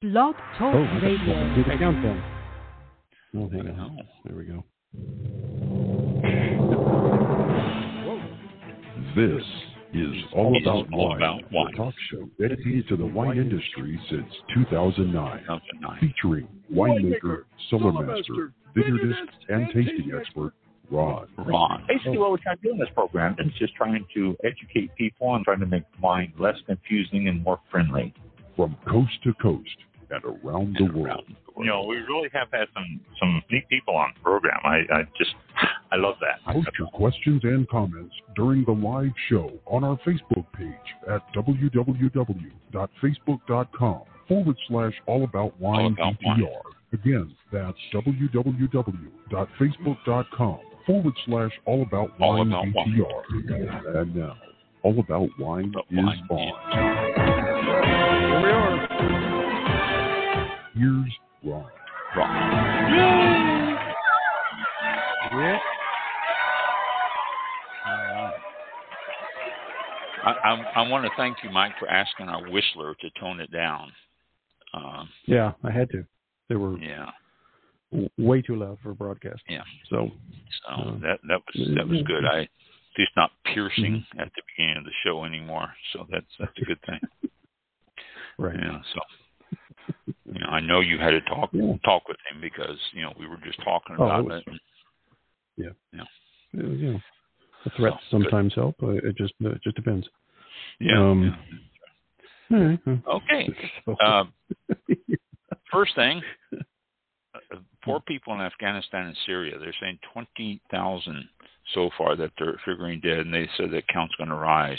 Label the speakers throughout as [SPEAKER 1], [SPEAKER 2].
[SPEAKER 1] Blog Talk Radio.
[SPEAKER 2] Do the countdown. Oh, hang on. There we go.
[SPEAKER 3] This is All About Wine, a talk show dedicated to the wine industry since 2009, featuring winemaker, cellar master, vineyardist, and tasting expert, Ron.
[SPEAKER 4] Basically, what we're trying to do in this program is just trying to educate people and trying to make wine less confusing and more friendly.
[SPEAKER 3] From coast to coast and around the world.
[SPEAKER 4] You know, we really have had some neat people on the program. I love that.
[SPEAKER 3] Post your questions and comments during the live show on our Facebook page at www.facebook.com/allaboutwinebtr. Again, that's www.facebook.com/allaboutwinebtr. And now, All About Wine is on.
[SPEAKER 2] Here we are.
[SPEAKER 3] Here's Ron.
[SPEAKER 2] Yeah.
[SPEAKER 4] I want to thank you, Mike, for asking our whistler to tone it down.
[SPEAKER 2] Yeah, I had to. They were way too loud for a broadcast.
[SPEAKER 4] Yeah.
[SPEAKER 2] So
[SPEAKER 4] that was good. At least not piercing at the beginning of the show anymore. So that's a good thing.
[SPEAKER 2] Right.
[SPEAKER 4] Yeah. So. You know, I know you had to talk with him because we were just talking about it.
[SPEAKER 2] Yeah. The threats sometimes help. It just depends.
[SPEAKER 4] Yeah. Okay. First thing, poor people in Afghanistan and Syria. They're saying 20,000 so far that they're figuring dead, and they said that count's going to rise.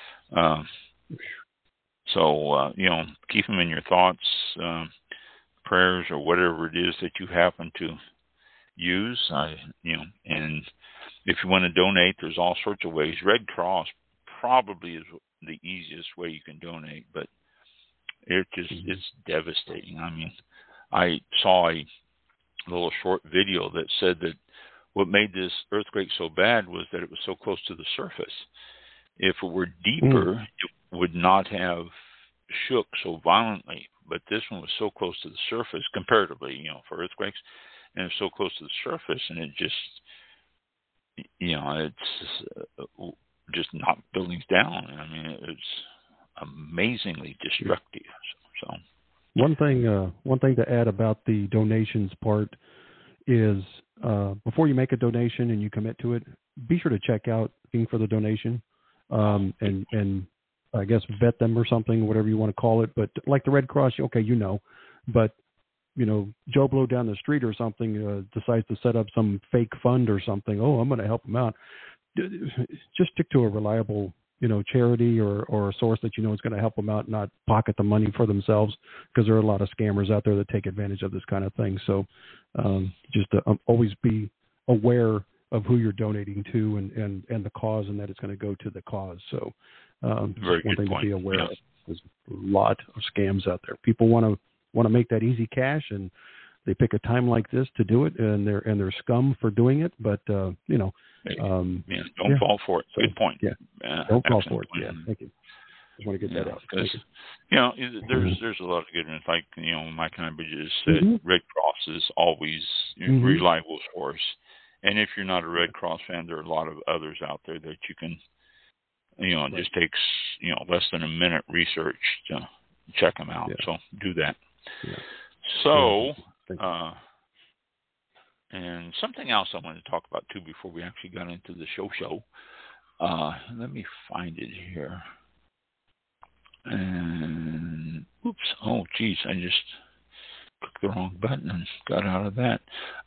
[SPEAKER 4] So, keep them in your thoughts, prayers, or whatever it is that you happen to use. And if you want to donate, there's all sorts of ways. Red Cross probably is the easiest way you can donate, but it's devastating. I mean, I saw a little short video that said that what made this earthquake so bad was that it was so close to the surface. If it were deeper, it would not have shook so violently, but this one was so close to the surface comparatively, for earthquakes, and it's so close to the surface, and it just, it's just knocked buildings down. I mean, it's amazingly destructive. So
[SPEAKER 2] one thing to add about the donations part is before you make a donation and you commit to it, be sure to check out for the donation. And I guess vet them or something, whatever you want to call it. But like the Red Cross, okay, but Joe Blow down the street or something decides to set up some fake fund or something. Oh, I'm going to help them out. Just stick to a reliable, charity or a source that is going to help them out, not pocket the money for themselves, because there are a lot of scammers out there that take advantage of this kind of thing. So just always be aware of who you're donating to and the cause, and that it's going to go to the cause. So
[SPEAKER 4] Very
[SPEAKER 2] one thing
[SPEAKER 4] point.
[SPEAKER 2] to be aware of. There's a lot of scams out there. People want to make that easy cash, and they pick a time like this to do it, and they're scum for doing it. But don't
[SPEAKER 4] fall for it. Good point.
[SPEAKER 2] Yeah, don't fall for it. Yeah, thank you. Just want to get that out.
[SPEAKER 4] Because there's a lot of good ones. Like Mike and I just said, Red Cross is always a reliable source. And if you're not a Red Cross fan, there are a lot of others out there that you can, it just takes, less than a minute research to check them out. Yeah. So do that. Yeah. So, and something else I wanted to talk about too before we actually got into the show. Let me find it here. And, oops, oh, geez, I just clicked the wrong button and got out of that.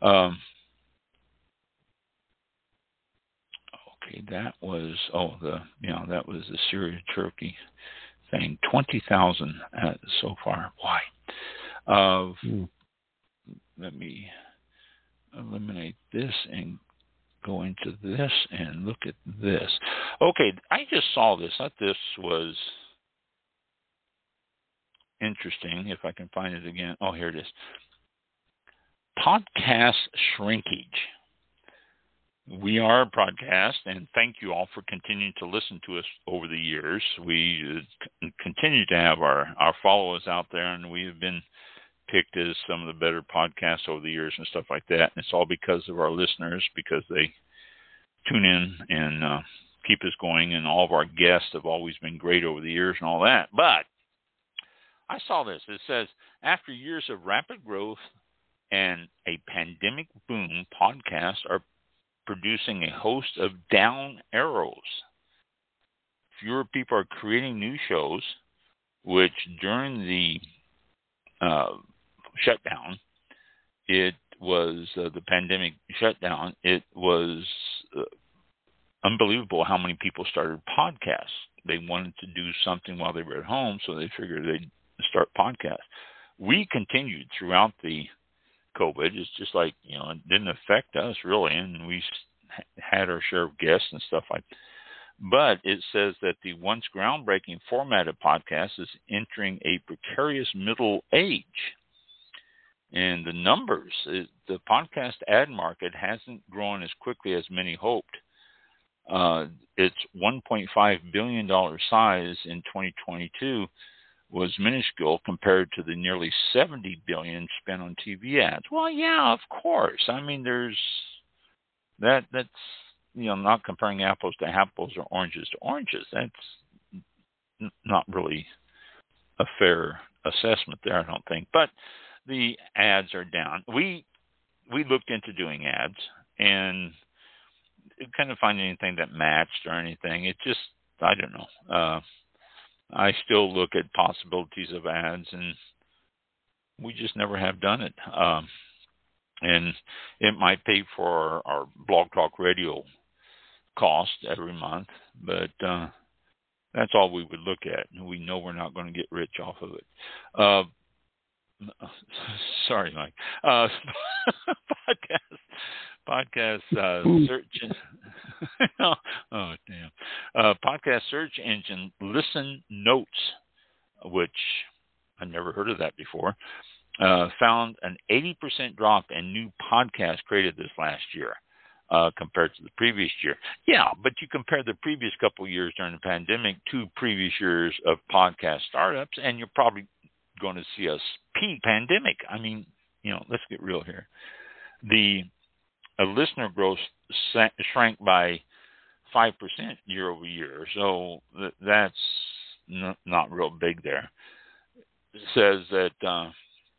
[SPEAKER 4] Okay, that was that was the Syria Turkey thing. 20,000 so far. Why? Let me eliminate this and go into this and look at this. Okay, I just saw this. I thought this was interesting. If I can find it again. Oh, here it is. Podcast shrinkage. We are a podcast, and thank you all for continuing to listen to us over the years. We continue to have our followers out there, and we have been picked as some of the better podcasts over the years and stuff like that. And it's all because of our listeners, because they tune in and keep us going, and all of our guests have always been great over the years and all that. But I saw this. It says, after years of rapid growth and a pandemic boom, podcasts are producing a host of down arrows. Fewer people are creating new shows, which during the shutdown, it was the pandemic shutdown, it was unbelievable how many people started podcasts. They wanted to do something while they were at home, so they figured they'd start podcasts. We continued throughout the COVID. It's just like, it didn't affect us really, and we had our share of guests and stuff like that. But it says that the once groundbreaking format of podcasts is entering a precarious middle age. And the numbers, the podcast ad market hasn't grown as quickly as many hoped. Its $1.5 billion size in 2022 was minuscule compared to the nearly $70 billion spent on TV ads. Well, yeah, of course. I mean, there's that's not comparing apples to apples or oranges to oranges. That's not really a fair assessment there, I don't think. But the ads are down. We looked into doing ads and couldn't find anything that matched or anything. It just, I don't know. I still look at possibilities of ads, and we just never have done it. And it might pay for our Blog Talk Radio cost every month, but that's all we would look at. And we know we're not going to get rich off of it. Sorry, Mike. Podcast search. Oh, damn. Podcast search engine Listen Notes, which I never heard of that before, found an 80% drop in new podcasts created this last year compared to the previous year. Yeah, but you compare the previous couple of years during the pandemic to previous years of podcast startups, and you're probably going to see a peak pandemic. I mean, let's get real here. The listener growth shrank by 5% year over year, so that's not real big there. It says that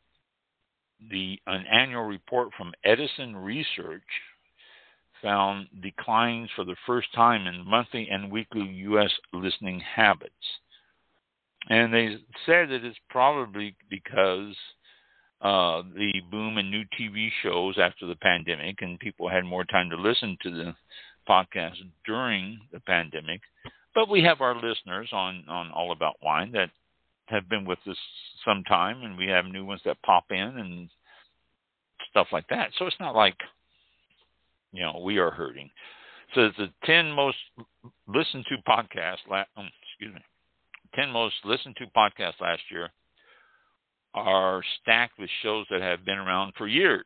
[SPEAKER 4] an annual report from Edison Research found declines for the first time in monthly and weekly U.S. listening habits. And they said that it's probably because the boom in new TV shows after the pandemic, and people had more time to listen to the podcast during the pandemic. But we have our listeners on All About Wine that have been with us some time, and we have new ones that pop in and stuff like that. So it's not like, we are hurting. So the 10 most listened to podcasts, 10 most listened to podcasts last year are stacked with shows that have been around for years.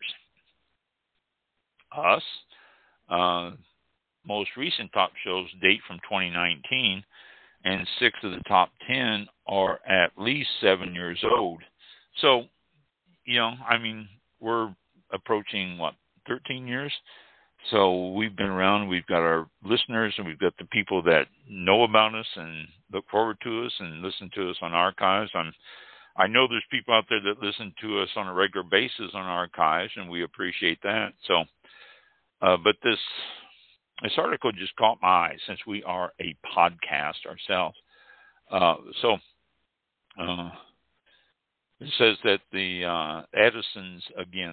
[SPEAKER 4] Us, most recent top shows date from 2019, and 6 of the top 10 are at least 7 years old. So, we're approaching, 13 years? So we've been around, we've got our listeners, and we've got the people that know about us and look forward to us and listen to us on archives. I know there's people out there that listen to us on a regular basis on archives, and we appreciate that. So, but this article just caught my eye since we are a podcast ourselves. It says that the Edison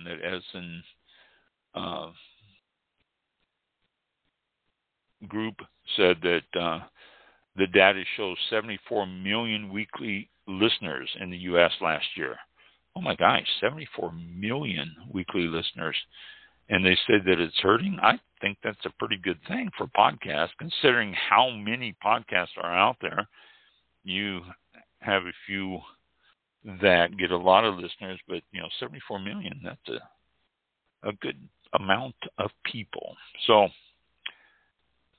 [SPEAKER 4] group said that the data shows 74 million weekly listeners in the U.S. last year. Oh my gosh, 74 million weekly listeners. And they said that it's hurting. I think that's a pretty good thing for podcasts, considering how many podcasts are out there. You have a few that get a lot of listeners, but 74 million, that's a good amount of people. So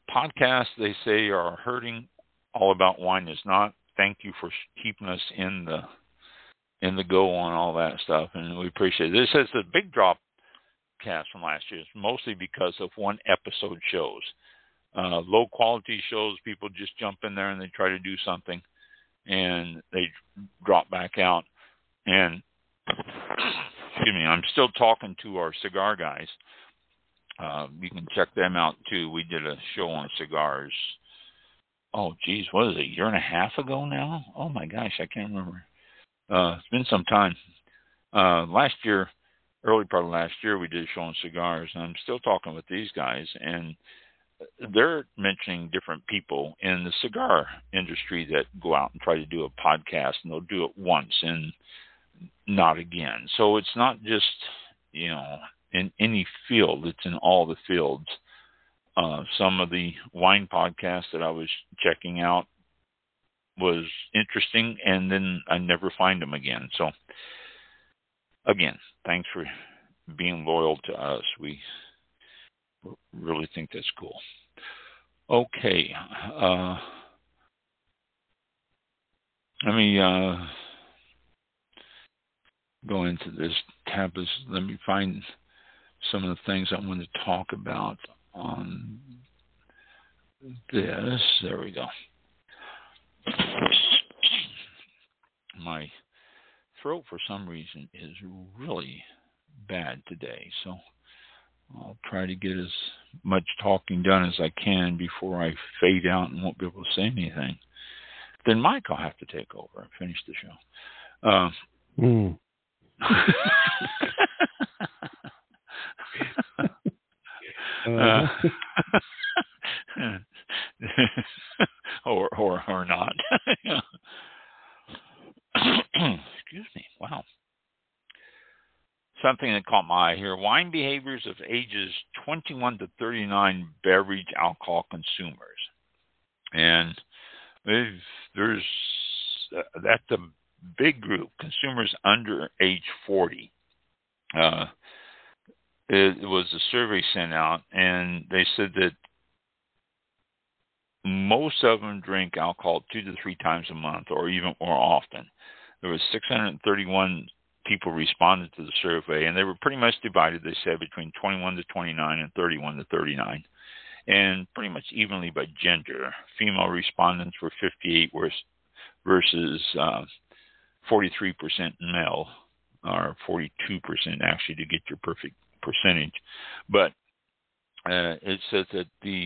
[SPEAKER 4] podcasts, they say, are hurting. All About Wine is not. Thank you for keeping us in the go on all that stuff, and we appreciate it. This is a big drop cast from last year. It's mostly because of one episode shows. Low quality shows, people just jump in there and they try to do something, and they drop back out. And excuse me, I'm still talking to our cigar guys. You can check them out too. We did a show on cigars. Oh, geez, what is it, a year and a half ago now? Oh, my gosh, I can't remember. It's been some time. Last year, early part of last year, we did a show on cigars, and I'm still talking with these guys, and they're mentioning different people in the cigar industry that go out and try to do a podcast, and they'll do it once and not again. So it's not just, in any field. It's in all the fields. Some of the wine podcasts that I was checking out was interesting, and then I never find them again. So, again, thanks for being loyal to us. We really think that's cool. Okay. Let me go into this tab. Let me find some of the things I want to talk about on this. There we go. My throat, for some reason, is really bad today, so I'll try to get as much talking done as I can before I fade out and won't be able to say anything. Then Mike will have to take over and finish the show. Or not. Excuse me. Wow. Something that caught my eye here: wine behaviors of ages 21 to 39 beverage alcohol consumers, and that's a big group. Consumers under age 40. It was a survey sent out, and they said that most of them drink alcohol 2 to 3 times a month, or even more often. There was 631 people responded to the survey, and they were pretty much divided, they said, between 21 to 29 and 31 to 39, and pretty much evenly by gender. Female respondents were 58 versus 43% male, or 42% actually, to get your perfect percentage. But it says that the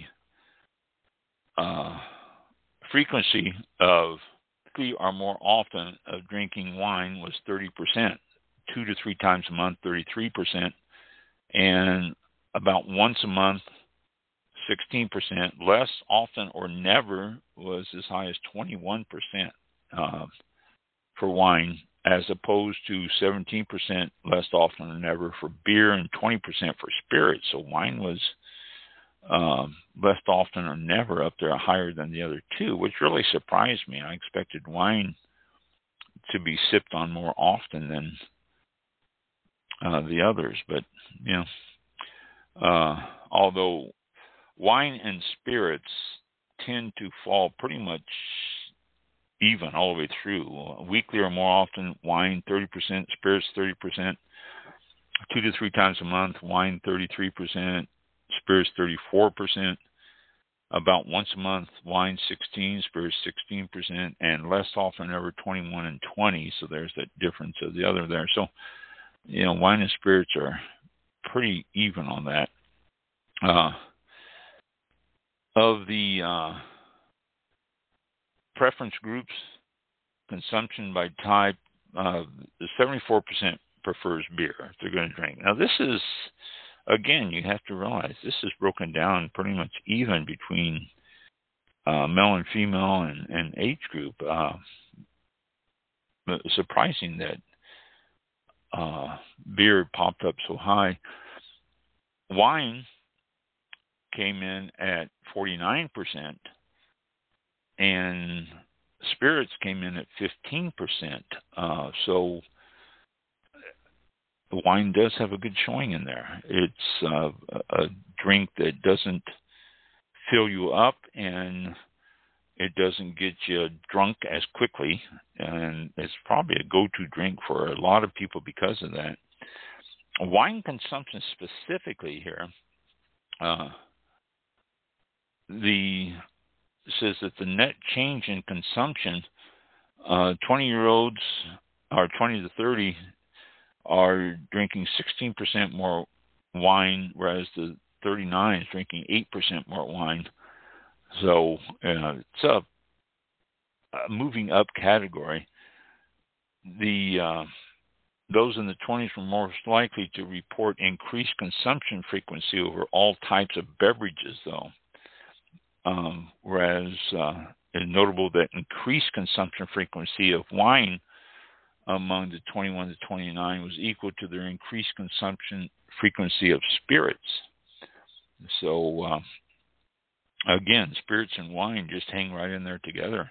[SPEAKER 4] frequency of 3 or more often of drinking wine was 30%, 2 to 3 times a month, 33%, and about once a month, 16%. Less often or never was as high as 21% for wine, as opposed to 17% less often than never for beer and 20% for spirits. So wine was less often or never up there, higher than the other two, which really surprised me. I expected wine to be sipped on more often than the others, but although wine and spirits tend to fall pretty much even all the way through. Weekly or more often, wine 30%, spirits 30%. 2 to 3 times a month, wine 33%, spirits 34%. About once a month, wine 16%, spirits 16%, and less often ever 21 and 20. So there's that difference of the other there. So, wine and spirits are pretty even on that. Of the preference groups, consumption by type, the 74% prefers beer if they're going to drink. Now, this is, again, you have to realize this is broken down pretty much even between male and female and age group. Surprising that beer popped up so high. Wine came in at 49%, and spirits came in at 15%. So wine does have a good showing in there. It's a drink that doesn't fill you up, and it doesn't get you drunk as quickly, and it's probably a go-to drink for a lot of people because of that. Wine consumption specifically here, says that the net change in consumption, 20-year-olds or 20 to 30 are drinking 16% more wine, whereas the 39 is drinking 8% more wine. So it's a moving up category. Those in the 20s were most likely to report increased consumption frequency over all types of beverages, though. Whereas it's notable that increased consumption frequency of wine among the 21 to 29 was equal to their increased consumption frequency of spirits. So, again, spirits and wine just hang right in there together.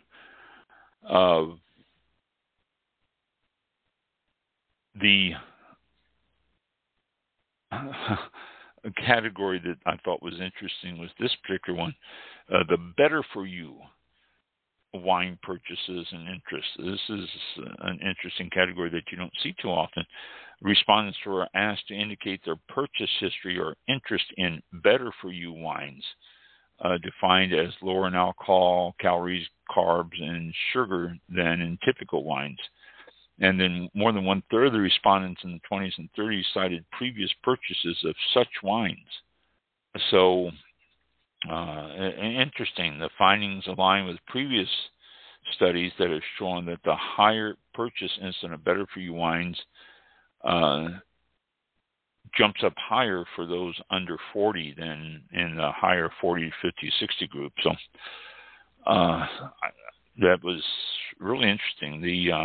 [SPEAKER 4] A category that I thought was interesting was this particular one, the better for you wine purchases and interests. This is an interesting category that you don't see too often. Respondents were asked to indicate their purchase history or interest in better for you wines, defined as lower in alcohol, calories, carbs, and sugar than in typical wines. And then more than one-third of the respondents in the 20s and 30s cited previous purchases of such wines. So, interesting. The findings align with previous studies that have shown that the higher purchase incident of better-for-you wines jumps up higher for those under 40 than in the higher 40, 50, 60 group. So that was really interesting.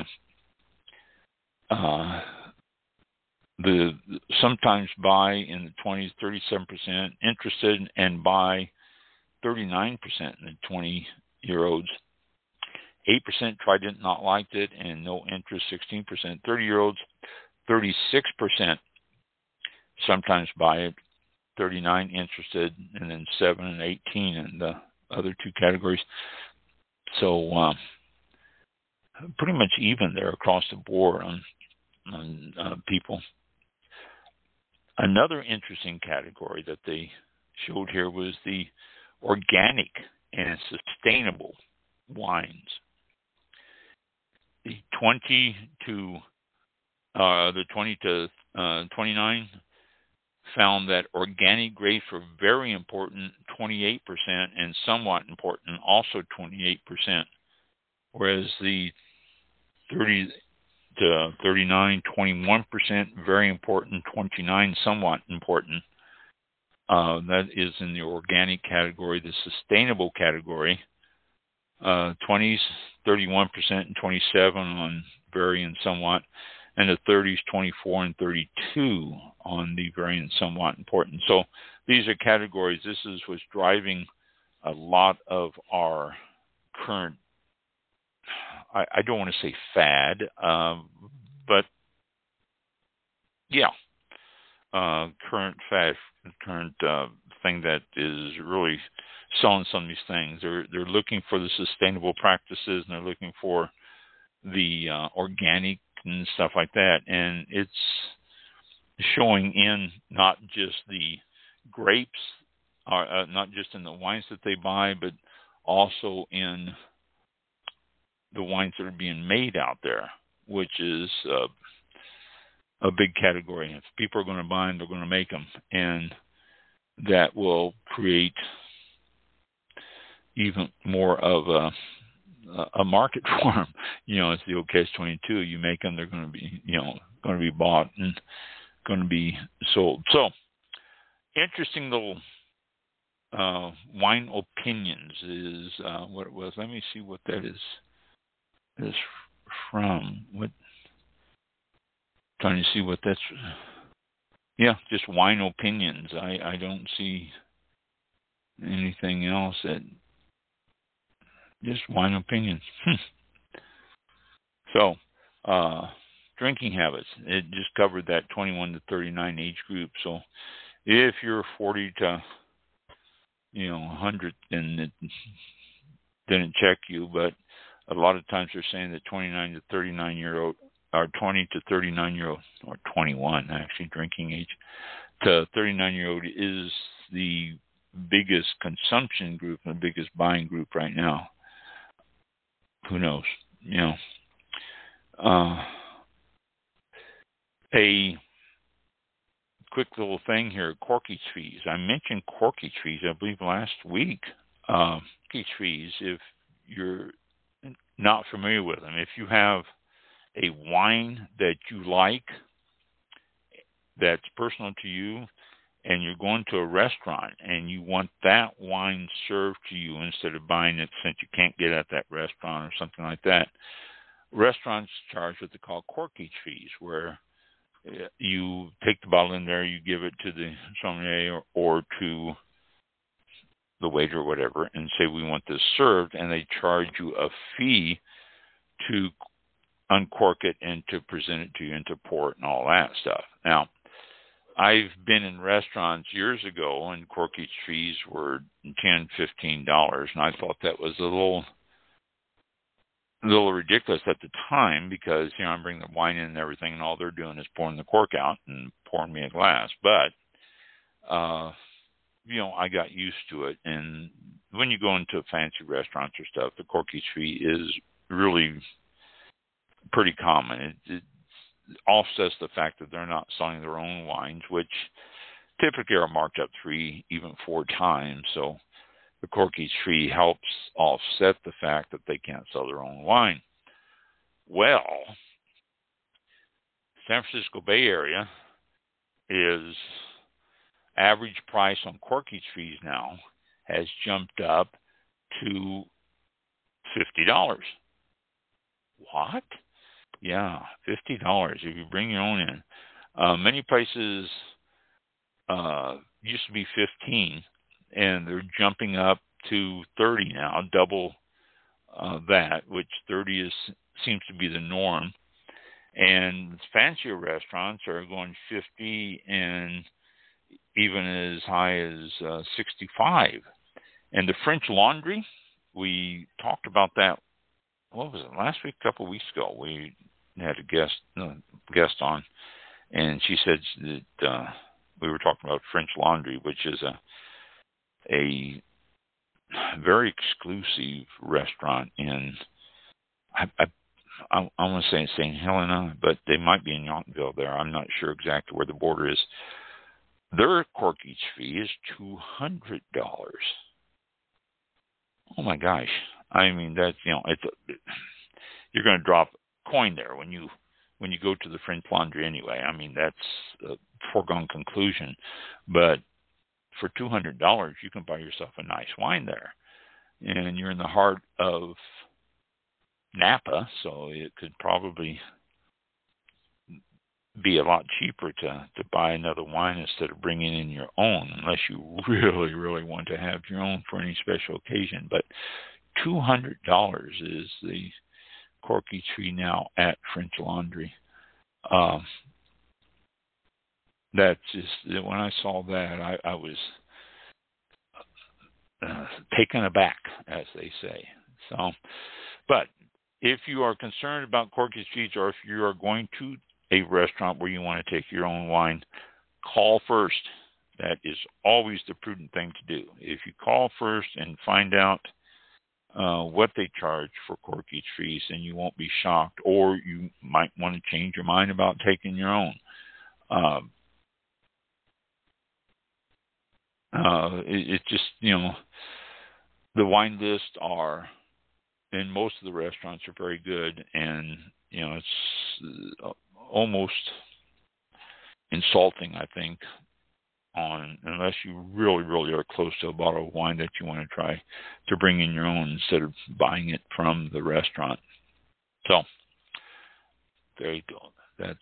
[SPEAKER 4] The sometimes buy in the 20s, 37% interested, and buy 39% in the 20-year-olds. 8% tried it, not liked it, and no interest. 16% 30-year-olds. 36% sometimes buy it. 39 interested, and then 7 and 18 in the other two categories. So pretty much even there across the board on people. Another interesting category that they showed here was the organic and sustainable wines. The 20 to 29 found that organic grapes were very important, 28%, and somewhat important, also 28%, whereas the 30 to 39, 21%, very important, 29, somewhat important. That is in the organic category. The sustainable category, 20s, 31%, and 27 on very and somewhat, and the 30s, 24 and 32 on the very and somewhat important. So these are categories. This is what's driving a lot of our current, I don't want to say fad, but yeah, current fad, current thing that is really selling some of these things. They're looking for the sustainable practices, and they're looking for the organic and stuff like that. And it's showing in not just the grapes, not just in the wines that they buy, but also in the wines that are being made out there, which is a big category. If people are going to buy them, they're going to make them, and that will create even more of a market for them. You know, it's the old catch-22. You make them, they're going to be, going to be bought and going to be sold. So, interesting little wine opinions is what it was. Let me see what that is from. Trying to see what that's. Yeah, just wine opinions. I don't see anything else that. Just wine opinions. So, drinking habits. It just covered that 21 to 39 age group. So, if you're 40 to, 100 and it didn't check you, but a lot of times they're saying that 29 to 39-year-old, or 20 to 39-year-old, or 21 actually, drinking age, to 39-year-old is the biggest consumption group and the biggest buying group right now. Who knows? A quick little thing here, corkage fees. I mentioned corkage fees, I believe, last week. Corkage fees, if you're not familiar with them, if you have a wine that you like, that's personal to you, and you're going to a restaurant and you want that wine served to you instead of buying it since you can't get it at that restaurant or something like that, restaurants charge what they call corkage fees, where you take the bottle in there, you give it to the sommelier or to the waiter or whatever, and say, we want this served, and they charge you a fee to uncork it and to present it to you and to pour it and all that stuff. Now, I've been in restaurants years ago, and corkage fees were $10, $15, and I thought that was a little ridiculous at the time because, I'm bringing the wine in and everything, and all they're doing is pouring the cork out and pouring me a glass. But, I got used to it. And when you go into fancy restaurants or stuff, the corkage fee is really pretty common. It offsets the fact that they're not selling their own wines, which typically are marked up 3, even 4 times. So the corkage fee helps offset the fact that they can't sell their own wine. Well, San Francisco Bay Area is average price on corkage fees now has jumped up to $50. What? Yeah, $50 if you bring your own in. Many places used to be $15, and they're jumping up to $30 now, double that, which $30 seems to be the norm. And fancier restaurants are going $50 and even as high as $65. And the French Laundry, we talked about that. What was it? Last week, a couple of weeks ago, we had a guest on, and she said that we were talking about French Laundry, which is a very exclusive restaurant in, I want to say St. Helena, but they might be in Yountville there. I'm not sure exactly where the border is. Their corkage fee is $200. Oh my gosh! I mean, that's you're going to drop a coin there when you go to the French Laundry anyway. I mean, that's a foregone conclusion. But for $200, you can buy yourself a nice wine there, and you're in the heart of Napa, so it could probably be a lot cheaper to buy another wine instead of bringing in your own, unless you really, really want to have your own for any special occasion. But $200 is the corkage fee now at French Laundry. That's just, when I saw that, I was taken aback, as they say. So, but if you are concerned about corkage fees, or if you are going to a restaurant where you want to take your own wine, call first. That is always the prudent thing to do. If you call first and find out what they charge for corkage fees, then you won't be shocked, or you might want to change your mind about taking your own. It's just, the wine lists are, in most of the restaurants, are very good, and, it's almost insulting, I think, unless you really, really are close to a bottle of wine that you want to try, to bring in your own instead of buying it from the restaurant. So, there you go. That's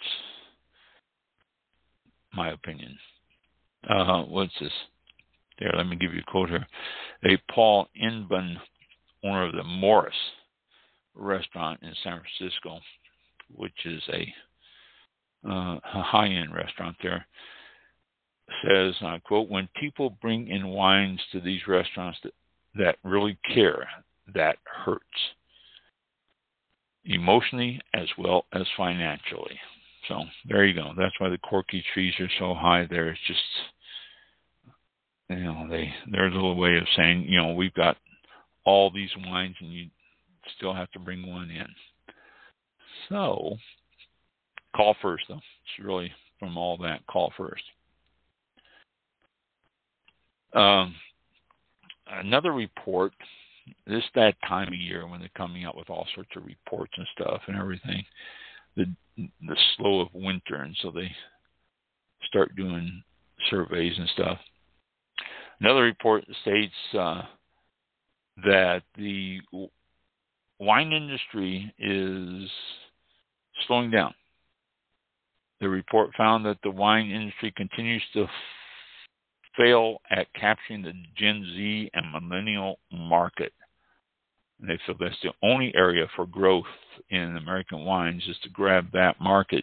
[SPEAKER 4] my opinion. What's this? There, let me give you a quote here. A Paul Inban, owner of the Morris restaurant in San Francisco, which is a high-end restaurant there. says, and I quote, "When people bring in wines to these restaurants that really care, that hurts, emotionally as well as financially." So there you go. That's why the corky trees are so high there. It's just, there's a little way of saying, we've got all these wines and you still have to bring one in. So call first, though. It's really from all that, call first. Another report, this that time of year when they're coming out with all sorts of reports and stuff and everything, the slow of winter, and so they start doing surveys and stuff. Another report states that the wine industry is slowing down. The report found that the wine industry continues to fail at capturing the Gen Z and millennial market. And they feel that's the only area for growth in American wines is to grab that market.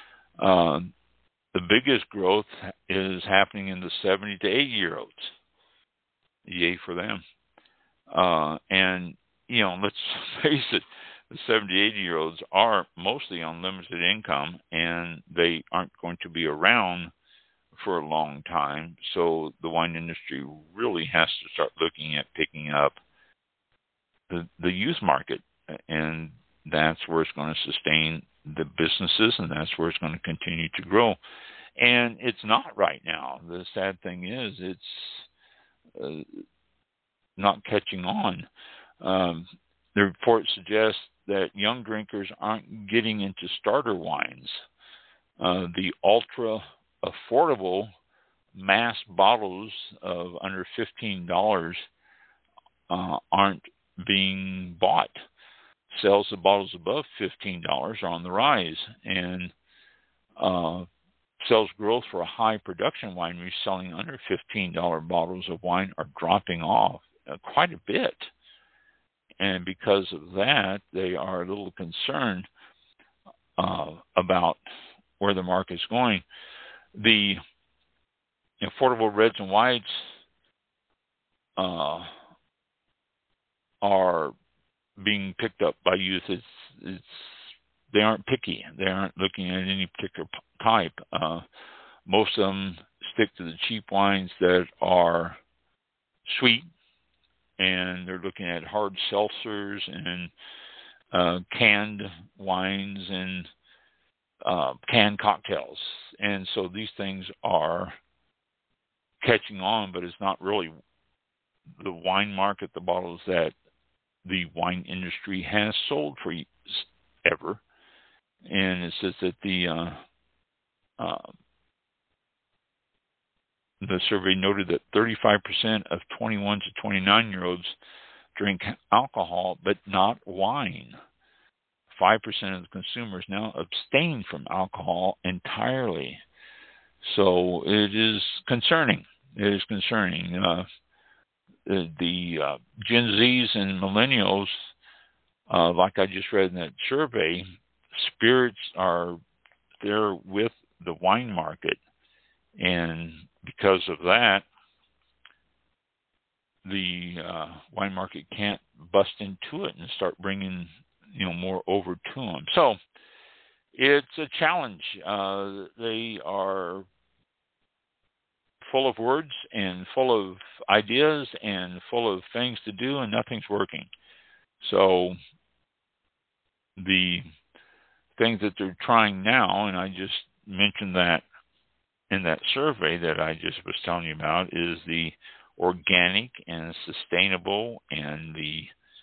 [SPEAKER 4] The biggest growth is happening in the 70 to 80-year-olds. Yay for them. And, let's face it, the 70, 80-year-olds are mostly on limited income, and they aren't going to be around for a long time. So the wine industry really has to start looking at picking up the youth market, and that's where it's going to sustain the businesses, and that's where it's going to continue to grow. And it's not right now. The sad thing is it's not catching on. The report suggests that young drinkers aren't getting into starter wines. The ultra affordable mass bottles of under $15 aren't being bought. Sales of bottles above $15 are on the rise, and sales growth for high production wineries selling under $15 bottles of wine are dropping off quite a bit. And because of that, they are a little concerned about where the market's going. The affordable reds and whites are being picked up by youth. They aren't picky. They aren't looking at any particular type. Most of them stick to the cheap wines that are sweet, and they're looking at hard seltzers and canned wines and canned cocktails. And so these things are catching on, but it's not really the wine market, the bottles that the wine industry has sold for ever. And it says that the survey noted that 35% of 21 to 29-year-olds drink alcohol, but not wine. 5% of the consumers now abstain from alcohol entirely. So it is concerning. It is concerning. The Gen Zs and millennials, like I just read in that survey, spirits are there with the wine market. And because of that, the wine market can't bust into it and start bringing more over to them. So it's a challenge. They are full of words and full of ideas and full of things to do, and nothing's working. So the things that they're trying now, and I just mentioned that in that survey that I just was telling you about, is the organic and sustainable and the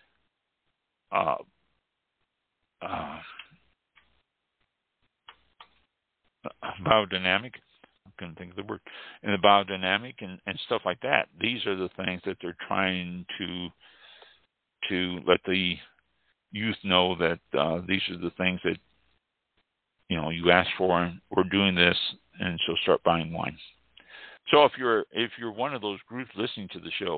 [SPEAKER 4] biodynamic. I couldn't think of the word. And the biodynamic and stuff like that. These are the things that they're trying to let the youth know that these are the things that you asked for, and we're doing this, and so start buying wine. So if you're one of those groups listening to the show,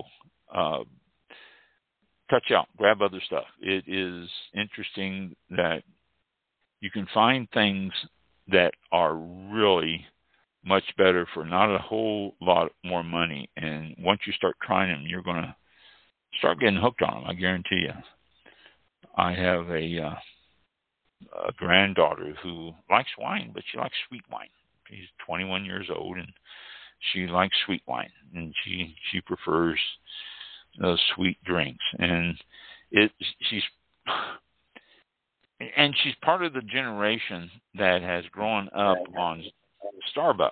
[SPEAKER 4] touch out, grab other stuff. It is interesting that you can find things that are really much better for not a whole lot more money. And once you start trying them, you're going to start getting hooked on them, I guarantee you. I have a granddaughter who likes wine, but she likes sweet wine. She's 21 years old, and she likes sweet wine, and she prefers those sweet drinks. And she's part of the generation that has grown up on Starbucks,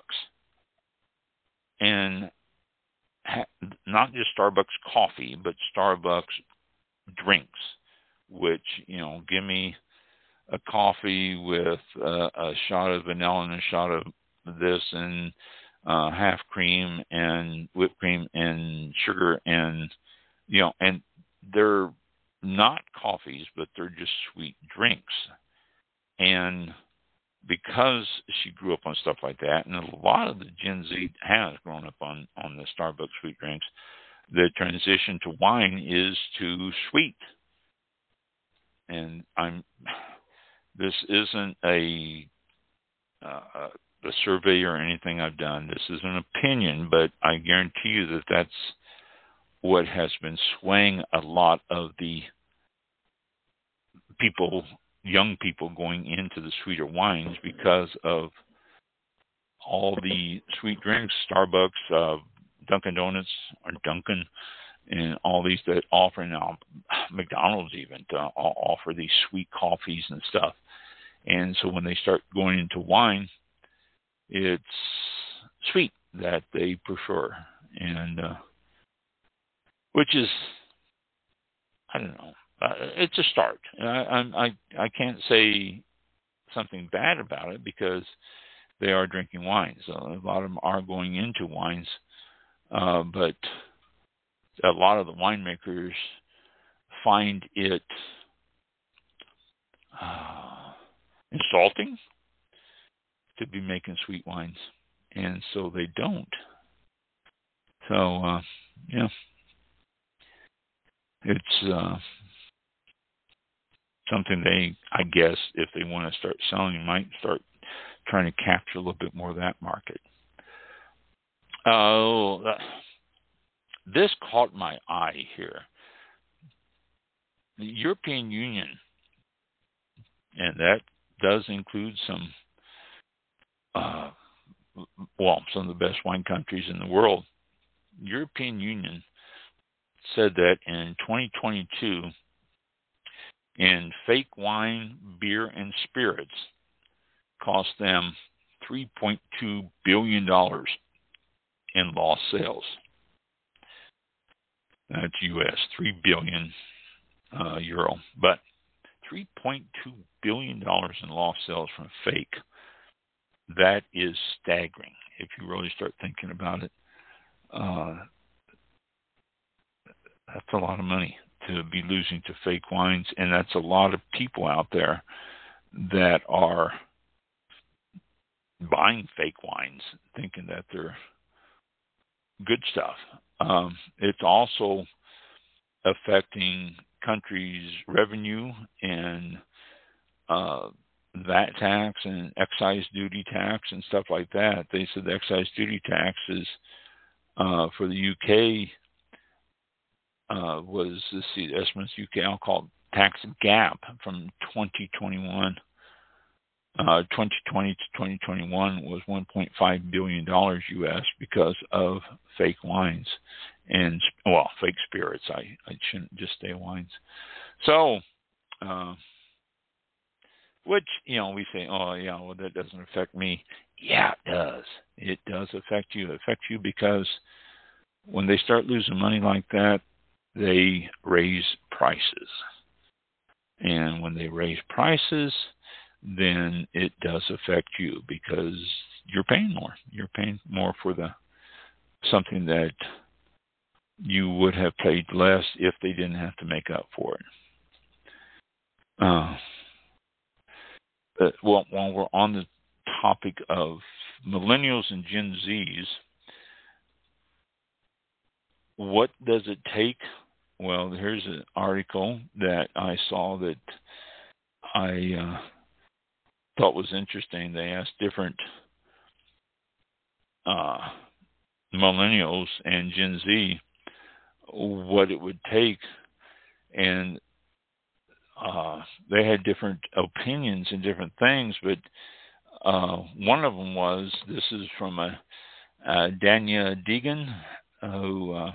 [SPEAKER 4] and not just Starbucks coffee, but Starbucks drinks, which, give me a coffee with a shot of vanilla and a shot of this, and half cream and whipped cream and sugar, and and they're not coffees, but they're just sweet drinks. And because she grew up on stuff like that, and a lot of the Gen Z has grown up on the Starbucks sweet drinks, the transition to wine is to sweet. And this isn't a survey or anything I've done. This is an opinion, but I guarantee you that that's what has been swaying a lot of the people, young people, going into the sweeter wines because of all the sweet drinks, Starbucks, Dunkin' Donuts, or Dunkin', and all these that offer now, McDonald's even, offer these sweet coffees and stuff. And so when they start going into wine, it's sweet that they prefer, and which is, I don't know, it's a start. I can't say something bad about it because they are drinking wines. So a lot of them are going into wines, but a lot of the winemakers find it insulting to be making sweet wines, and so they don't. So, it's something they, I guess, if they want to start selling, might start trying to capture a little bit more of that market. This caught my eye here. The European Union, and that does include some of the best wine countries in the world. European Union said that in 2022, in fake wine, beer, and spirits cost them $3.2 billion in lost sales. That's U.S., 3 billion euro. But $3.2 billion in lost sales from fake. That is staggering if you really start thinking about it. That's a lot of money to be losing to fake wines, and that's a lot of people out there that are buying fake wines thinking that they're good stuff. It's also affecting countries' revenue and VAT tax and excise duty tax and stuff like that. They said the excise duty taxes for the UK was, the estimates UK alcohol tax gap from 2020 to 2021 was $1.5 billion US because of fake wines and, fake spirits. I shouldn't just say wines. So, which, we say, that doesn't affect me. Yeah, it does. It does affect you. It affects you because when they start losing money like that, they raise prices. And when they raise prices, then it does affect you because you're paying more. You're paying more for something that you would have paid less if they didn't have to make up for it. While we're on the topic of millennials and Gen Zs, what does it take? Well, here's an article that I saw that I thought was interesting. They asked different millennials and Gen Z what it would take, and they had different opinions and different things, but one of them was, this is from Danya Deegan, who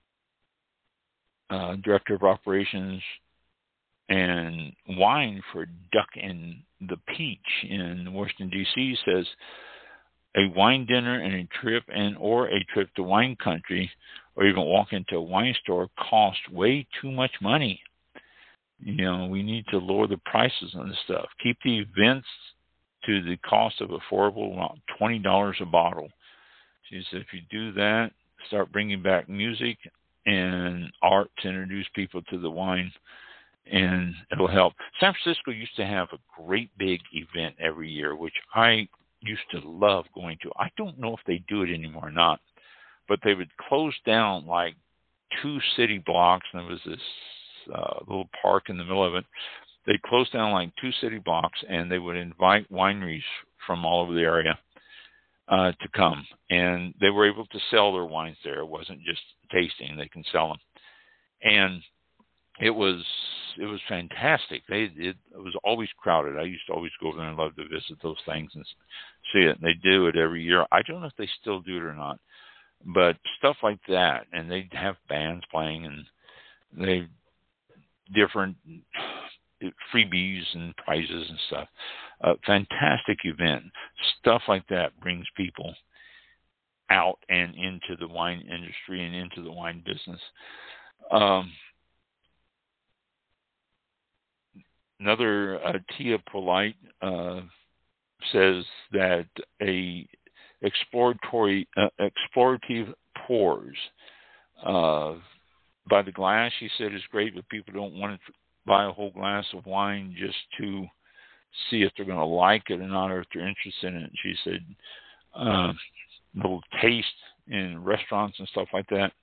[SPEAKER 4] Director of Operations and Wine for Duck and the Peach in Washington, D.C., says, a wine dinner and a trip or a trip to wine country, or even walk into a wine store, cost way too much money. You know, we need to lower the prices on this stuff. Keep the events to the cost of affordable, around $20 a bottle. She said, if you do that, start bringing back music and art to introduce people to the wine, and it'll help. San Francisco used to have a great big event every year, which I used to love going to. I don't know if they do it anymore or not, but they would close down like 2 city blocks, and there was this little park in the middle of it. They'd close down like 2 city blocks, and they would invite wineries from all over the area to come, and they were able to sell their wines there. It wasn't just tasting; they can sell them, and it was fantastic. It was always crowded. I used to always go there and love to visit those things and see it. And they do it every year. I don't know if they still do it or not, but stuff like that. And they'd have bands playing, and they different freebies and prizes and stuff. Fantastic event. Stuff like that brings people out and into the wine industry and into the wine business. Another Tia Polite says that a explorative pours by the glass, she said, is great, but people don't want to buy a whole glass of wine just to see if they're going to like it or not, or if they're interested in it. She said little taste in restaurants and stuff like that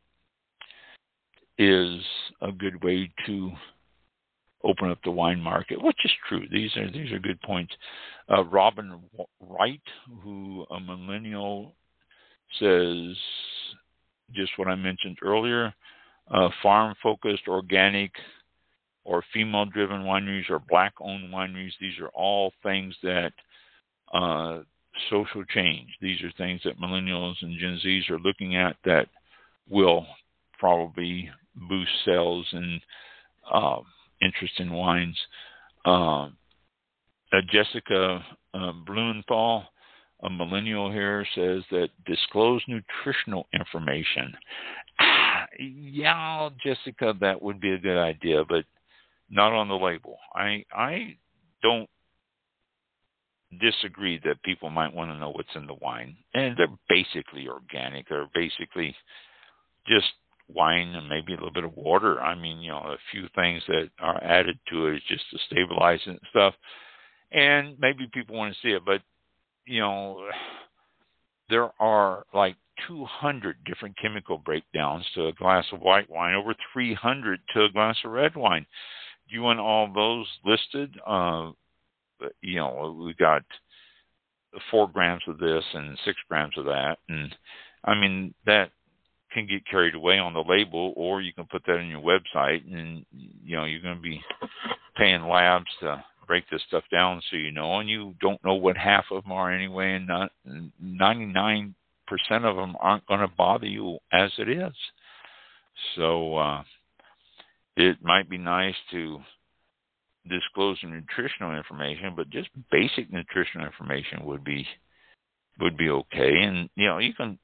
[SPEAKER 4] is a good way to open up the wine market, which is true. These are good points. Robin Wright, who a millennial, says just what I mentioned earlier. Farm-focused, organic, or female-driven wineries, or black-owned wineries. These are all things that social change. These are things that millennials and Gen Zs are looking at that will probably boost sales and interest in wines. Jessica Blumenthal, a millennial here, says that disclose nutritional information. Yeah, Jessica, that would be a good idea, but not on the label. I don't disagree that people might want to know what's in the wine. And they're basically organic. They're basically just wine and maybe a little bit of water. I mean, you know, a few things that are added to it just to stabilize it and stuff. And maybe people want to see it, but, you know, there are like 200 different chemical breakdowns to a glass of white wine, over 300 to a glass of red wine. Do you want all those listed? You know, we got 4 grams of this and 6 grams of that. And I mean, that can get carried away on the label, or you can put that on your website, and, you know, you're going to be paying labs to break this stuff down so you know, and you don't know what half of them are anyway, and 99% of them aren't going to bother you as it is. So it might be nice to disclose the nutritional information, but just basic nutritional information would be okay. And, you know, you can,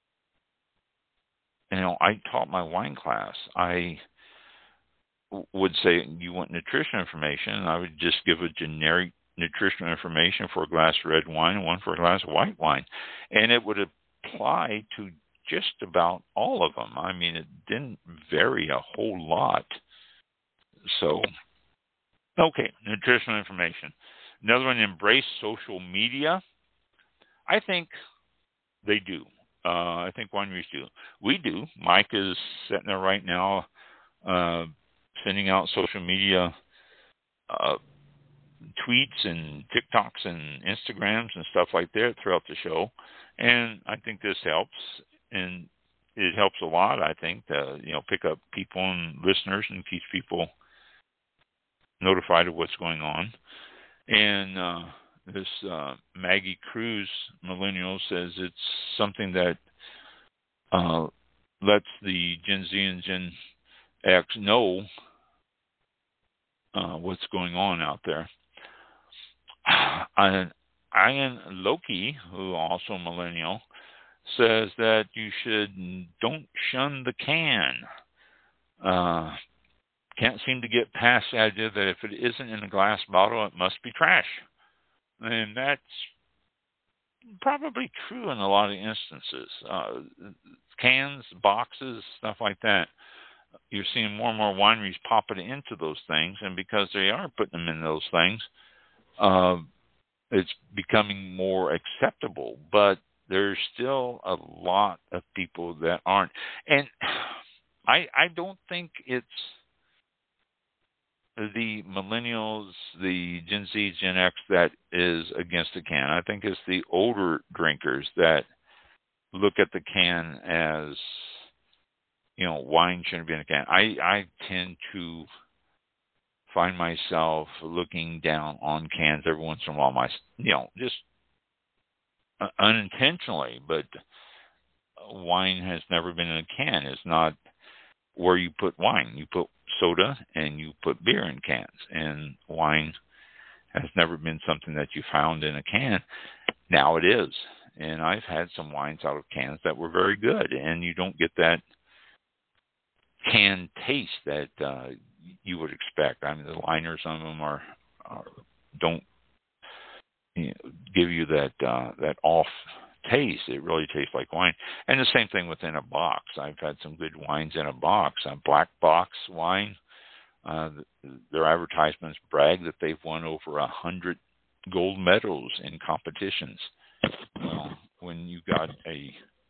[SPEAKER 4] you know, I taught my wine class. I would say, you want nutritional information, and I would just give a generic nutritional information for a glass of red wine and one for a glass of white wine. And it would apply to just about all of them. I mean, it didn't vary a whole lot. So, okay, nutritional information. Another one, embrace social media. I think they do. I think wineries do. We do. Mike is sitting there right now sending out social media tweets and TikToks and Instagrams and stuff like that throughout the show. And I think this helps, and it helps a lot, I think, to, pick up people and listeners and keep people notified of what's going on. And this Maggie Cruz millennial says it's something that lets the Gen Z and Gen X know what's going on out there. Ian Loki, who also millennial, says that you don't shun the can. Can't seem to get past the idea that if it isn't in a glass bottle, it must be trash. And that's probably true in a lot of instances. Cans, boxes, stuff like that. You're seeing more and more wineries popping into those things, and because they are putting them in those things, it's becoming more acceptable. But there's still a lot of people that aren't. And I don't think it's the millennials, the Gen Z, Gen X that is against the can. I think it's the older drinkers that look at the can as, wine shouldn't be in a can. I tend to find myself looking down on cans every once in a while, just unintentionally, but wine has never been in a can. It's not where you put wine. You put soda and you put beer in cans, and wine has never been something that you found in a can. Now it is, and I've had some wines out of cans that were very good, and you don't get that can taste that you would expect. I mean, the liners on them don't give you that off taste. It really tastes like wine. And the same thing within a box. I've had some good wines in a box. A black box wine. Their advertisements brag that they've won over 100 gold medals in competitions. Well, when you got a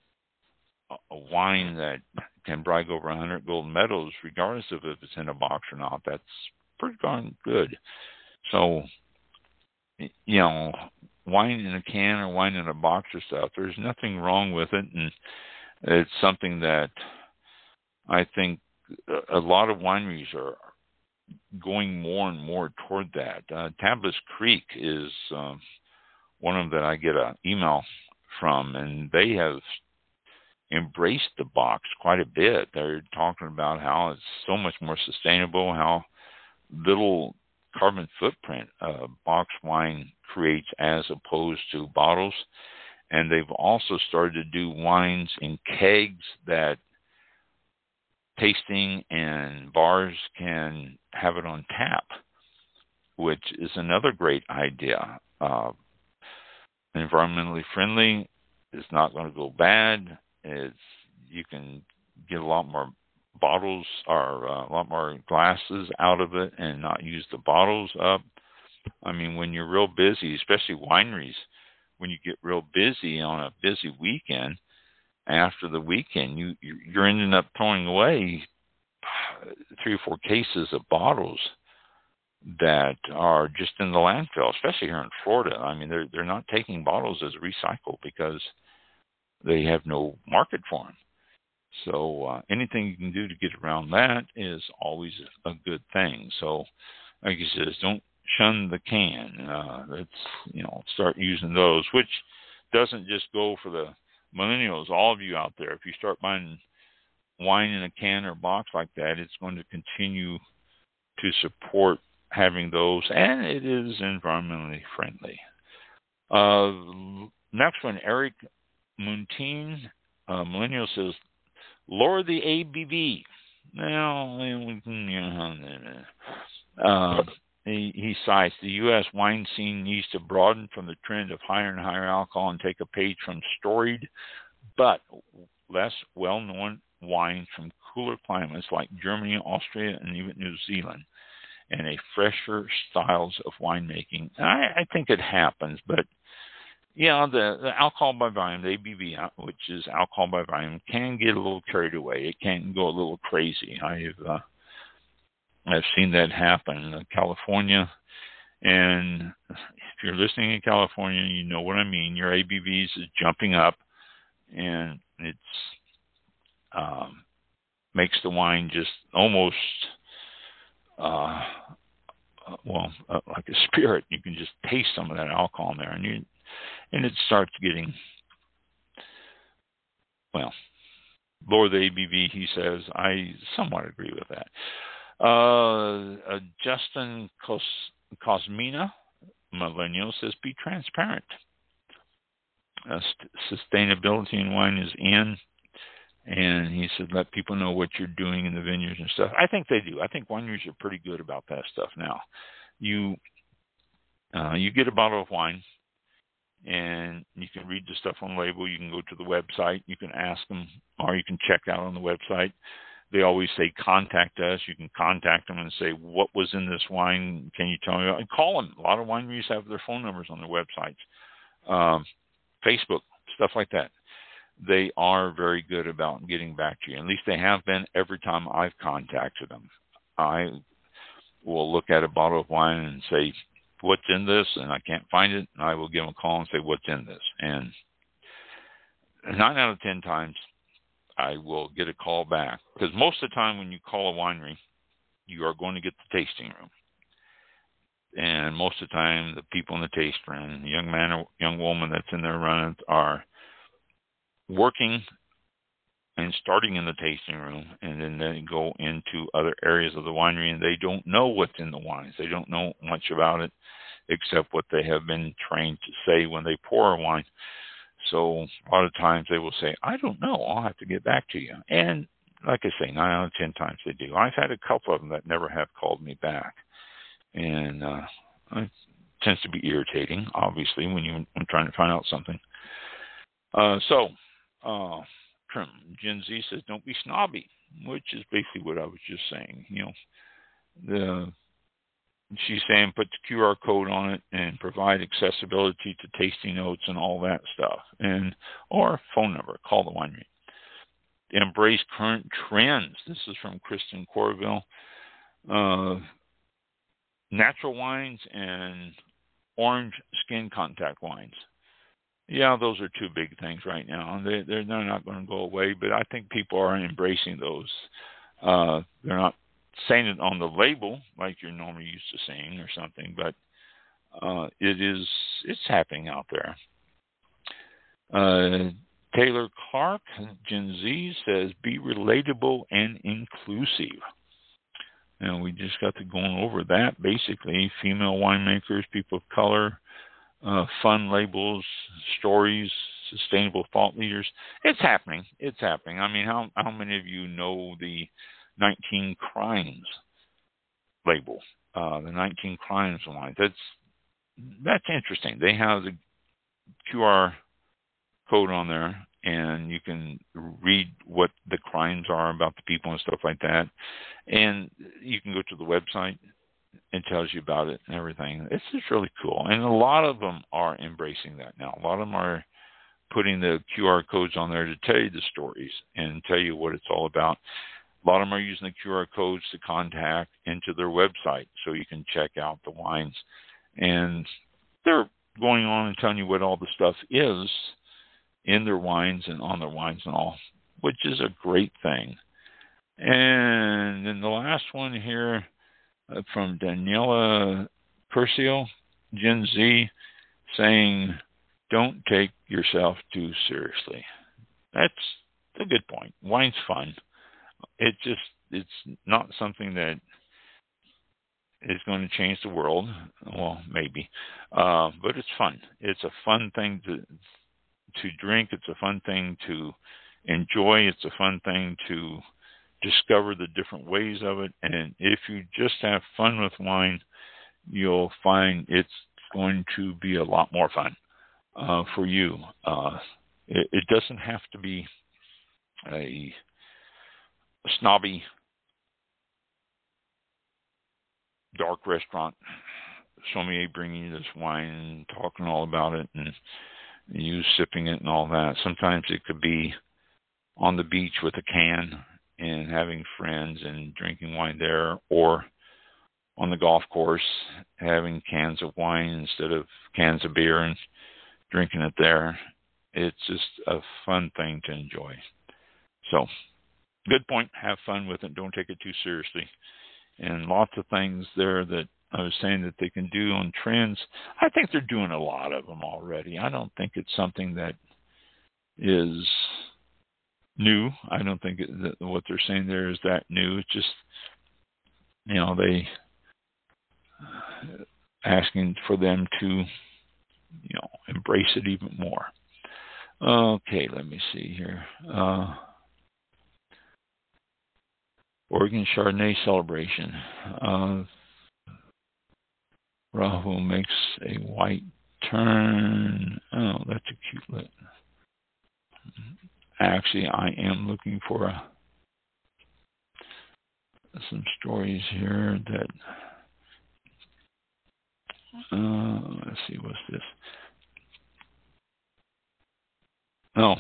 [SPEAKER 4] wine that can brag over 100 gold medals, regardless of if it's in a box or not, that's pretty darn good. So, wine in a can or wine in a box or stuff, there's nothing wrong with it, and it's something that I think a lot of wineries are going more and more toward that. Tablas Creek is one of them that I get an email from, and they have embraced the box quite a bit. They're talking about how it's so much more sustainable, how little carbon footprint box wine creates as opposed to bottles. And they've also started to do wines in kegs that tasting and bars can have it on tap, which is another great idea. Environmentally friendly. It's not going to go bad. You can get a lot more bottles or a lot more glasses out of it and not use the bottles up. I mean, when you're real busy, especially wineries, when you get real busy on a busy weekend, after the weekend, you're ending up throwing away 3 or 4 cases of bottles that are just in the landfill, especially here in Florida. I mean, they're not taking bottles as recycled because they have no market for them. So anything you can do to get around that is always a good thing. So, like you said, don't shun the can. Let's start using those, which doesn't just go for the millennials. All of you out there, if you start buying wine in a can or box like that, it's going to continue to support having those, and it is environmentally friendly. Next one, Eric Munteen, millennial, says, lower the ABV. Now, he cites the U.S. wine scene needs to broaden from the trend of higher and higher alcohol and take a page from storied but less well-known wines from cooler climates like Germany, Austria, and even New Zealand, and a fresher styles of winemaking. I think it happens, but the alcohol by volume, the ABV, which is alcohol by volume, can get a little carried away. It can go a little crazy. I've seen that happen in California And if you're listening in California, you know what I mean. Your ABVs is jumping up, and it's makes the wine just almost like a spirit. You can just taste some of that alcohol in there, and it starts getting, well, lower the ABV, he says. I somewhat agree with that. Justin Cosmina, millennial, says be transparent. Sustainability in wine is in, and he said let people know what you're doing in the vineyards and stuff. I think they do. I think wineries are pretty good about that stuff now. You get a bottle of wine, and you can read the stuff on the label. You can go to the website. You can ask them, or you can check out on the website. They always say contact us. You can contact them and say, what was in this wine? Can you tell me? And call them. A lot of wineries have their phone numbers on their websites. Facebook, stuff like that. They are very good about getting back to you. At least they have been every time I've contacted them. I will look at a bottle of wine and say, what's in this? And I can't find it. And I will give them a call and say, what's in this? And 9 out of 10 times, I will get a call back. Because most of the time when you call a winery, you are going to get the tasting room. And most of the time, the people in the taste room, the young man or young woman that's in there running, are working and starting in the tasting room, and then they go into other areas of the winery, and they don't know what's in the wines. They don't know much about it except what they have been trained to say when they pour a wine. So a lot of times they will say, I don't know, I'll have to get back to you. And like I say, 9 out of 10 times they do. I've had a couple of them that never have called me back. And it tends to be irritating, obviously, when I'm trying to find out something. Gen Z says, don't be snobby, which is basically what I was just saying. She's saying put the QR code on it and provide accessibility to tasting notes and all that stuff, or phone number. Call the winery. Embrace current trends. This is from Kristen Corville. Natural wines and orange skin contact wines. Yeah, those are two big things right now. They're not going to go away, but I think people are embracing those. They're not saying it on the label like you're normally used to seeing or something, but it's happening out there. Taylor Clark, Gen Z, says be relatable and inclusive. And we just got to going over that, basically. Female winemakers, people of color, fun labels, stories, sustainable thought leaders. It's happening. It's happening. I mean, how many of you know the 19 Crimes label? The 19 Crimes wine. That's interesting. They have the QR code on there, and you can read what the crimes are about the people and stuff like that. And you can go to the website. It tells you about it and everything. It's just really cool. And a lot of them are embracing that now. A lot of them are putting the QR codes on there to tell you the stories and tell you what it's all about. A lot of them are using the QR codes to contact into their website so you can check out the wines. And they're going on and telling you what all the stuff is in their wines and on their wines and all, which is a great thing. And then the last one here from Daniela Curcio, Gen Z, saying, don't take yourself too seriously. That's a good point. Wine's fun. It's not something that is going to change the world. Well, maybe. But it's fun. It's a fun thing to drink. It's a fun thing to enjoy. It's a fun thing to discover the different ways of it. And if you just have fun with wine, you'll find it's going to be a lot more fun for you. It doesn't have to be a snobby, dark restaurant sommelier bringing you this wine and talking all about it and you sipping it and all that. Sometimes it could be on the beach with a can and having friends and drinking wine there, or on the golf course, having cans of wine instead of cans of beer and drinking it there. It's just a fun thing to enjoy. So, good point. Have fun with it. Don't take it too seriously. And lots of things there that I was saying that they can do on trends. I think they're doing a lot of them already. I don't think it's something that is new. I don't think that what they're saying there is that new. It's just, they asking for them to, embrace it even more. Okay, let me see here. Oregon Chardonnay celebration. Rahu makes a white turn. Oh, that's a cute lit. Actually, I am looking for some stories here that. Let's see, what's this? Oh.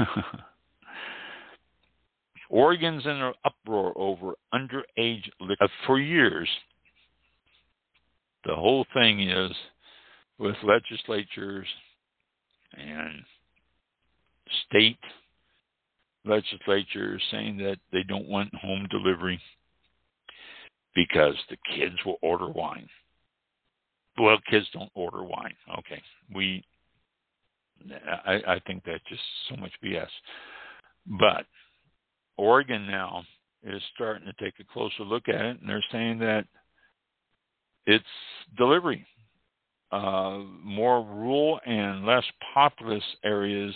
[SPEAKER 4] Oregon's in an uproar over underage liquor. For years, the whole thing is with legislatures and state legislatures saying that they don't want home delivery because the kids will order wine. Well, kids don't order wine. Okay. I think that's just so much BS. But Oregon now is starting to take a closer look at it, and they're saying that it's delivery. More rural and less populous areas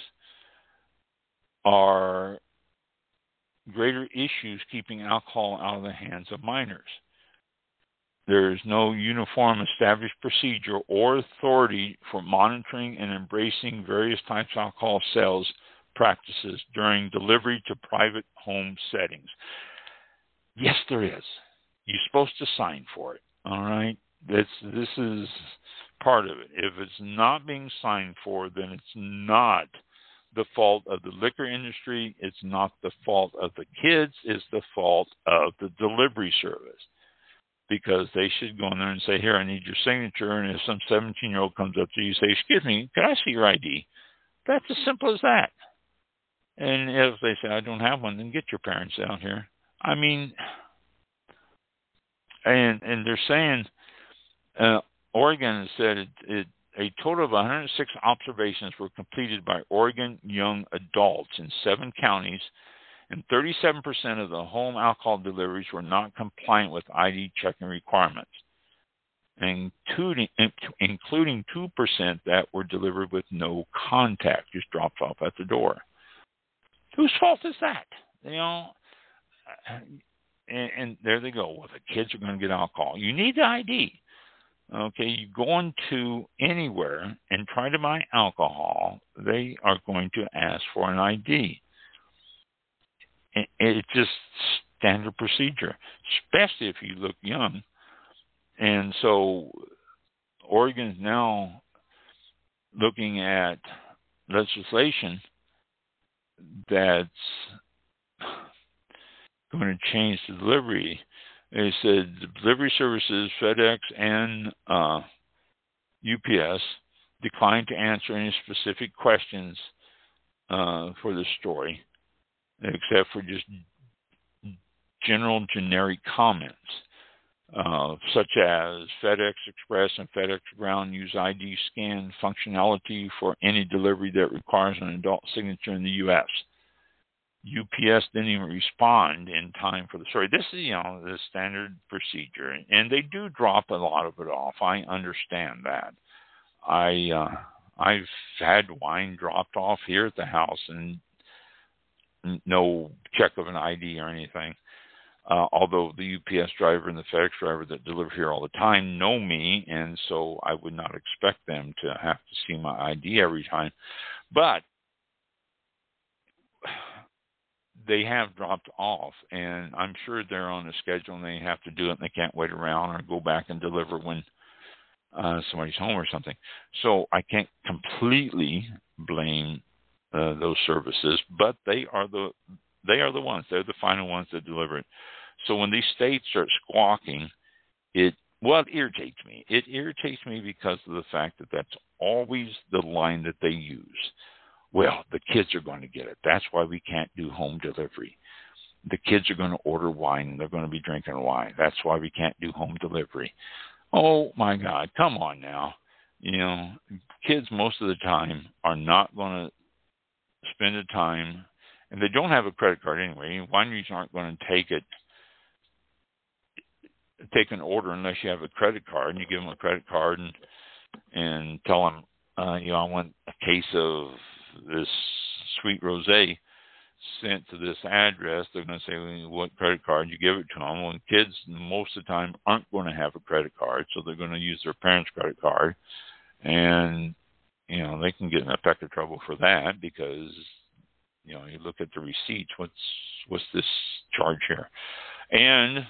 [SPEAKER 4] are greater issues keeping alcohol out of the hands of minors. There is no uniform established procedure or authority for monitoring and embracing various types of alcohol sales practices during delivery to private home settings. Yes, there is. You're supposed to sign for it. All right? This is part of it. If it's not being signed for, then it's not the fault of the liquor industry. It's not the fault of the kids. It's the fault of the delivery service. Because they should go in there and say, here, I need your signature. And if some 17-year-old comes up to you and say, excuse me, can I see your ID? That's as simple as that. And if they say, I don't have one, then get your parents out here. I mean, and they're saying, Oregon said a total of 106 observations were completed by Oregon young adults in 7 counties, and 37% of the home alcohol deliveries were not compliant with ID checking requirements, including 2% that were delivered with no contact, just dropped off at the door. Whose fault is that? And there they go. Well, the kids are going to get alcohol. You need the ID. Okay, you go into anywhere and try to buy alcohol, they are going to ask for an ID. It's just standard procedure, especially if you look young. And so Oregon's now looking at legislation that's going to change the delivery. They said the delivery services, FedEx and UPS, declined to answer any specific questions for this story, except for just general generic comments, such as FedEx Express and FedEx Ground use ID scan functionality for any delivery that requires an adult signature in the U.S. UPS didn't even respond in time for the story. This is, the standard procedure, and they do drop a lot of it off. I understand that. I've had wine dropped off here at the house and no check of an ID or anything. Although the UPS driver and the FedEx driver that deliver here all the time know me, and so I would not expect them to have to see my ID every time. But they have dropped off, and I'm sure they're on a schedule and they have to do it and they can't wait around or go back and deliver when somebody's home or something. So I can't completely blame those services, but they are the ones. They're the final ones that deliver it. So when these states start squawking, it Well, it irritates me. It irritates me because of the fact that that's always the line that they use. Well, the kids are going to get it. That's why we can't do home delivery. The kids are going to order wine, and they're going to be drinking wine. That's why we can't do home delivery. Oh, my God, come on now. Kids most of the time are not going to spend the time, and they don't have a credit card anyway. Wineries aren't going to take an order unless you have a credit card, and you give them a credit card and tell them, I want a case of this sweet rosé sent to this address. They're going to say, well, what credit card? You give it to them. Well, kids most of the time aren't going to have a credit card, so they're going to use their parents' credit card, and they can get in a peck of trouble for that because you look at the receipts. What's this charge here? And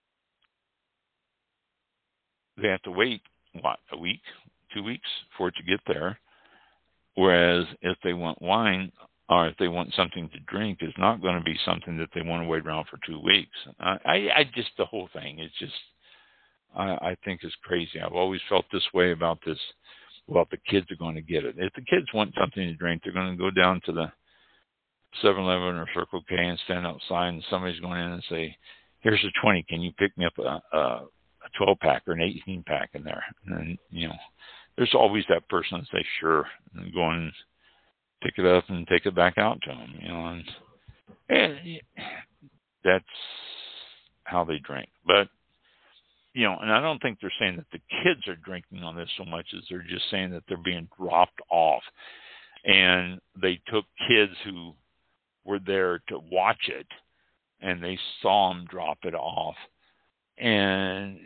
[SPEAKER 4] they have to wait, a week, 2 weeks for it to get there. Whereas if they want wine or if they want something to drink, it's not going to be something that they want to wait around for 2 weeks. I just, the whole thing is just, I think is crazy. I've always felt this way about this. Well, the kids are going to get it. If the kids want something to drink, they're going to go down to the 7-Eleven or Circle K and stand outside, and somebody's going in and say, here's a 20. Can you pick me up a 12-pack or an 18-pack in there? And there's always that person that say, sure, and go and pick it up and take it back out to them, and that's how they drink. But, and I don't think they're saying that the kids are drinking on this so much as they're just saying that they're being dropped off. And they took kids who were there to watch it, and they saw them drop it off. And,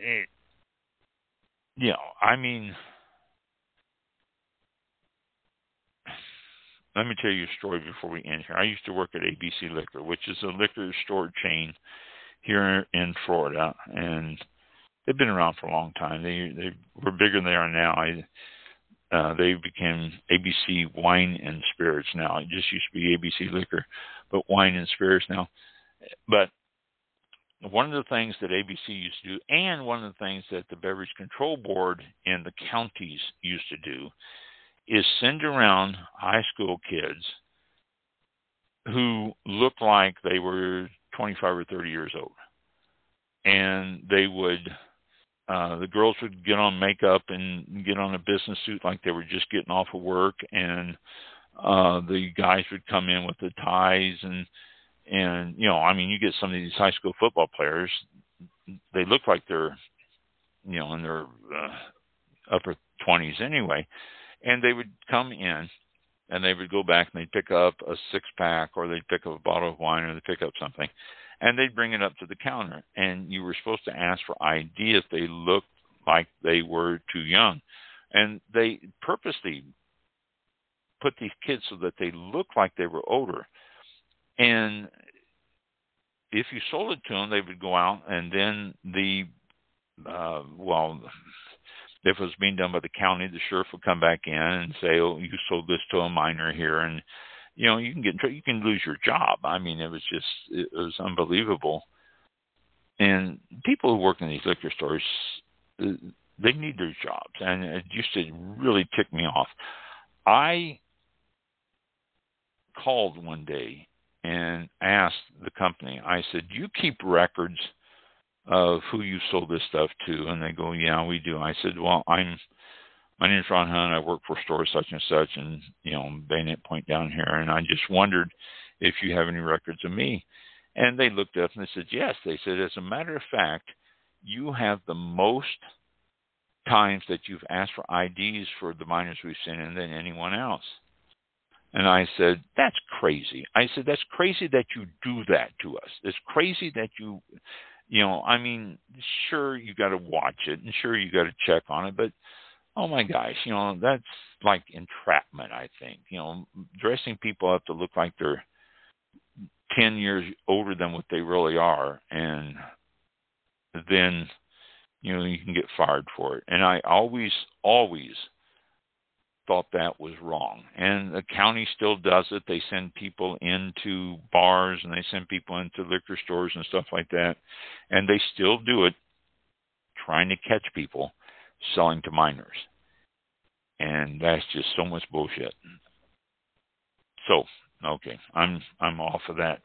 [SPEAKER 4] let me tell you a story before we end here. I used to work at ABC Liquor, which is a liquor store chain here in Florida, and they've been around for a long time. They were bigger than they are now. They became ABC Wine and Spirits now. It just used to be ABC Liquor, but Wine and Spirits now. But one of the things that ABC used to do, and one of the things that the Beverage Control Board in the counties used to do, is send around high school kids who looked like they were 25 or 30 years old. And they would, the girls would get on makeup and get on a business suit like they were just getting off of work. And the guys would come in with the ties and you get some of these high school football players, they look like they're, in their upper 20s anyway. And they would come in, and they would go back, and they'd pick up a 6-pack, or they'd pick up a bottle of wine, or they'd pick up something, and they'd bring it up to the counter. And you were supposed to ask for ID if they looked like they were too young. And they purposely put these kids so that they looked like they were older. And if you sold it to them, they would go out, and then if it was being done by the county, the sheriff would come back in and say, "Oh, you sold this to a minor here," and you can get in trouble. You can lose your job. It was unbelievable. And people who work in these liquor stores, they need their jobs, and it used to really tick me off. I called one day and asked the company. I said, "Do you keep records of who you sold this stuff to?" And they go, "Yeah, we do." I said, "Well, my name is Ron Hunt. I work for store such and such, and Bayonet Point down here. And I just wondered if you have any records of me." And they looked up and they said, "Yes." They said, "As a matter of fact, you have the most times that you've asked for IDs for the minors we've sent in than anyone else." And I said, "That's crazy." I said, "That's crazy that you do that to us. It's crazy that you sure, you got to watch it, and sure, you got to check on it, but oh my gosh, that's like entrapment, I think. Dressing up up to look like they're 10 years older than what they really are, and then, you can get fired for it. And I always thought that was wrong. And the county still does it. They send people into bars, and they send people into liquor stores and stuff like that, and they still do it, trying to catch people selling to minors. And that's just so much bullshit. So, okay, I'm off of that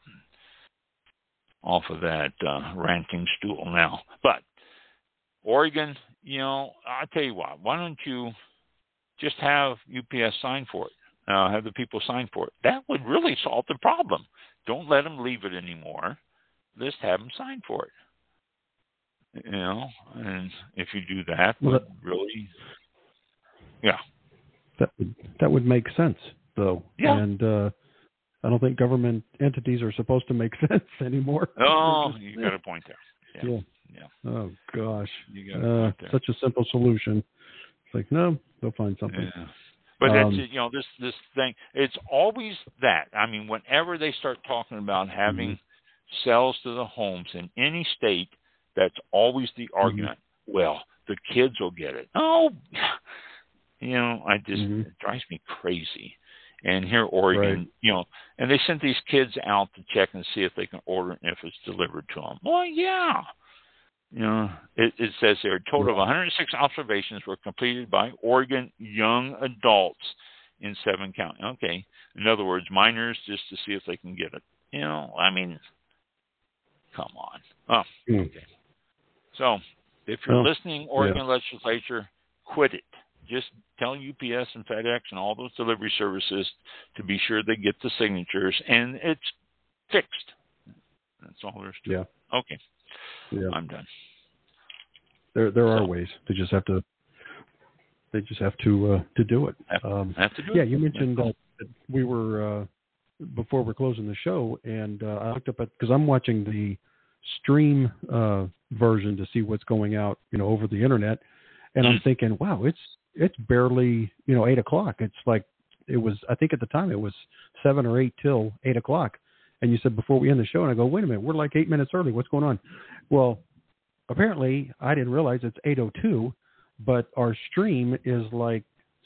[SPEAKER 4] ranting stool now. But Oregon, I'll tell you what, why don't you just have UPS sign for it? Have the people sign for it. That would really solve the problem. Don't let them leave it anymore. Just have them sign for it. And if you do that, really, yeah.
[SPEAKER 2] That would make sense, though.
[SPEAKER 4] Yeah.
[SPEAKER 2] And I don't think government entities are supposed to make sense anymore.
[SPEAKER 4] Oh, you got a point there. Yeah.
[SPEAKER 2] Oh, gosh.
[SPEAKER 4] You got a point there.
[SPEAKER 2] Such a simple solution. It's like, no, they'll find something.
[SPEAKER 4] Yeah. But it's, this thing, it's always that. I mean, whenever they start talking about having cells to the homes in any state, that's always the argument. Well, the kids will get it. Oh, it drives me crazy. And here, Oregon, and they sent these kids out to check and see if they can order it and if it's delivered to them. Well, yeah. It says there, a total of 106 observations were completed by Oregon young adults in 7 counties. Okay. In other words, minors, just to see if they can get it. I mean, come on. Oh, okay. So, if you're listening, Oregon legislature, quit it. Just tell UPS and FedEx and all those delivery services to be sure they get the signatures, and it's fixed. That's all there is to it. Okay.
[SPEAKER 2] Yeah.
[SPEAKER 4] I'm done.
[SPEAKER 2] There are ways. They just have to do it.
[SPEAKER 4] Have to do it.
[SPEAKER 2] Yeah, you mentioned that we were before we're closing the show, and I looked up because I'm watching the stream version to see what's going out, over the internet, and I'm thinking, wow, it's barely 8 o'clock. It's like I think at the time it was 7 or 8 till 8 o'clock. And you said before we end the show, and I go, wait a minute, we're like 8 minutes early. What's going on? Well, apparently I didn't realize it's 8:02, but our stream is like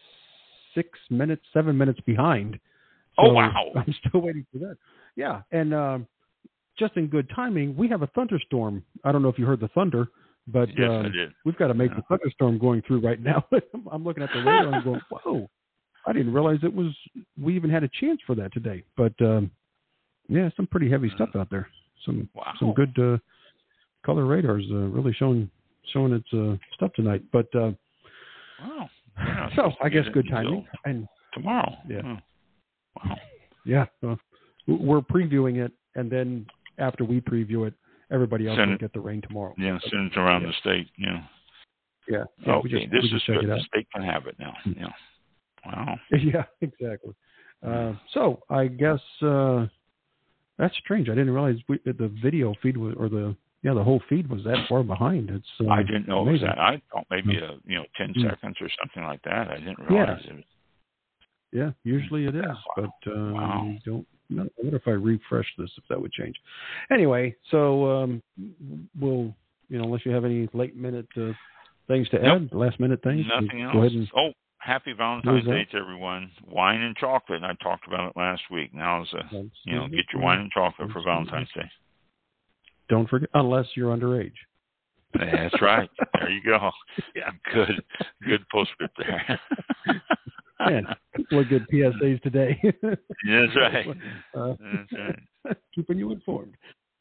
[SPEAKER 2] 7 minutes behind. So
[SPEAKER 4] oh, wow.
[SPEAKER 2] I'm still waiting for that. Yeah. And just in good timing, we have a thunderstorm. I don't know if you heard the thunder, but
[SPEAKER 4] yes, I did.
[SPEAKER 2] We've got a major thunderstorm going through right now. I'm looking at the radar and I'm going, whoa, I didn't realize we even had a chance for that today. But, yeah, some pretty heavy stuff out there. Some good color radars really showing its stuff tonight. But
[SPEAKER 4] wow.
[SPEAKER 2] Yeah, so I guess good timing. And
[SPEAKER 4] tomorrow.
[SPEAKER 2] Yeah.
[SPEAKER 4] Wow.
[SPEAKER 2] Yeah. We're previewing it, and then after we preview it, everybody else will get the rain tomorrow.
[SPEAKER 4] Yeah, send it around the state. Yeah.
[SPEAKER 2] Yeah.
[SPEAKER 4] Okay, this is good. The state can have it now. Yeah. Wow.
[SPEAKER 2] Yeah, exactly. So I guess. That's strange. I didn't realize the video feed was, or the whole feed was that far behind. It's
[SPEAKER 4] I didn't know it was that. I thought maybe 10 seconds or something like that. I didn't realize it was.
[SPEAKER 2] Yeah, usually it is, but I don't know. I wonder if I refresh this if that would change. Anyway, so we'll unless you have any late minute things to add, last minute things.
[SPEAKER 4] Nothing else.
[SPEAKER 2] Go ahead and
[SPEAKER 4] happy Valentine's Day to everyone. Wine and chocolate. I talked about it last week. Now is get your wine and chocolate for Valentine's Day.
[SPEAKER 2] Don't forget, unless you're underage.
[SPEAKER 4] That's right. There you go. Yeah, good postscript there.
[SPEAKER 2] Man, a couple of good PSAs today.
[SPEAKER 4] That's right. That's right.
[SPEAKER 2] Keeping you informed.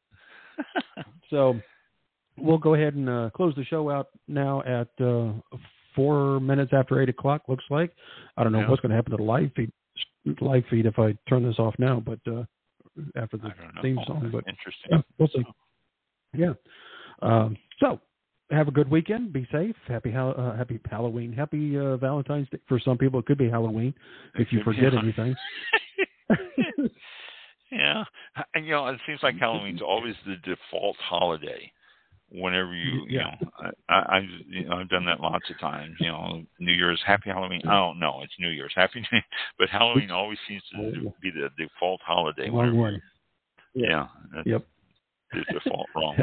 [SPEAKER 2] So we'll go ahead and close the show out now at 4 minutes after 8 o'clock, looks like. I don't know what's going to happen to the live feed if I turn this off now, but after the theme song. But
[SPEAKER 4] interesting.
[SPEAKER 2] Yeah, we'll see. Yeah. So have a good weekend. Be safe. Happy Halloween. Happy Valentine's Day. For some people, it could be Halloween if you forget anything.
[SPEAKER 4] Yeah. And, it seems like Halloween's always the default holiday. Whenever I've done that lots of times. New Year's, Happy Halloween. Oh no, it's New Year's, Happy New Year. But Halloween always seems to be the default holiday.
[SPEAKER 2] Wrong one.
[SPEAKER 4] Yeah.
[SPEAKER 2] Yep.
[SPEAKER 4] The default wrong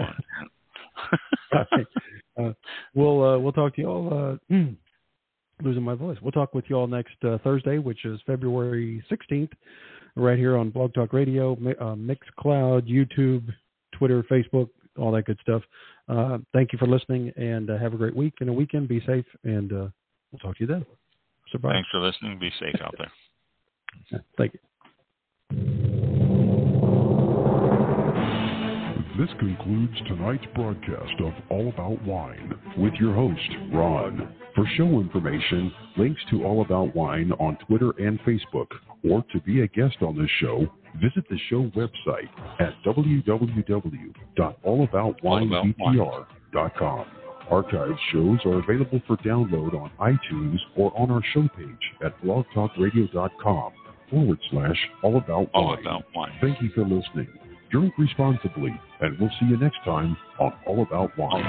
[SPEAKER 4] one.
[SPEAKER 2] We'll talk to you all. Losing my voice. We'll talk with you all next Thursday, which is February 16th, right here on Blog Talk Radio, Mixcloud, YouTube, Twitter, Facebook, all that good stuff. thank you for listening, and have a great week and a weekend. Be safe, and we'll talk to you then. So bye.
[SPEAKER 4] Thanks for listening. Be safe out there.
[SPEAKER 2] Thank you.
[SPEAKER 3] This concludes tonight's broadcast of All About Wine with your host, Ron. For show information, links to All About Wine on Twitter and Facebook, or to be a guest on this show, visit the show website at www.allaboutwinebtr.com. Archived shows are available for download on iTunes or on our show page at blogtalkradio.com/allaboutwine. Thank you for listening. Drink responsibly, and we'll see you next time on All About Wine.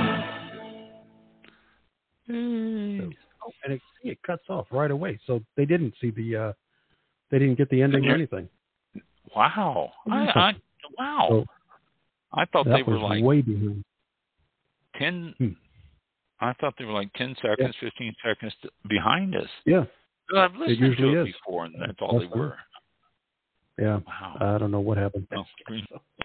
[SPEAKER 2] Oh, and it cuts off right away, so they didn't see the they didn't get the ending or anything.
[SPEAKER 4] Wow! Wow! So I thought they were like
[SPEAKER 2] way behind.
[SPEAKER 4] 10. I thought they were like 10 seconds, 15 seconds behind us.
[SPEAKER 2] Yeah,
[SPEAKER 4] I've listened to it before, and that's all they were.
[SPEAKER 2] Yeah.
[SPEAKER 4] Wow.
[SPEAKER 2] I don't know what happened.
[SPEAKER 4] Oh,